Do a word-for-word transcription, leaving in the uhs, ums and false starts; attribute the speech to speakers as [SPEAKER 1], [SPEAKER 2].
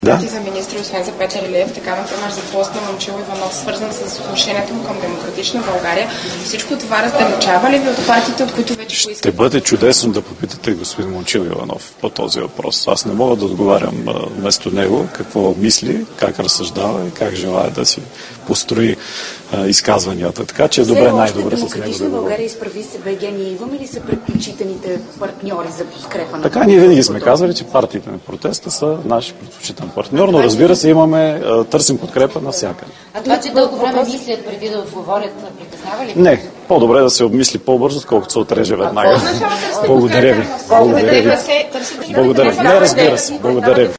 [SPEAKER 1] Да.
[SPEAKER 2] За министри, освен за Петър Илиев, така например за пост на Момчил Иванов, свързан с отношението му към Демократична България. Всичко това раздалечава ли ви от партиите, от които вече поискате?
[SPEAKER 1] Ще бъде чудесно да попитате господин Момчил Иванов по този въпрос. Аз не мога да отговарям а, вместо него какво мисли, как разсъждава и как желая да си построи а, изказванията. Така че е добре, най-добре с него да
[SPEAKER 3] Демократична България изправи се БГ. Ние имаме ли са предпочитаните партньори за подкрепа на?
[SPEAKER 1] Така ние винаги сме казали, че партиите на протеста са наши предпочитан партньор, но разбира се, имаме, търсим подкрепа навсякъде.
[SPEAKER 4] А това, че дълго време мислят преди да отговорят, притеснява ли?
[SPEAKER 1] Не, по-добре да се обмисли по-бързо, отколкото се отреже веднага. Благодаря ви. Благодаря ви. Благодаря ви. Не, разбира се. Благодаря ви.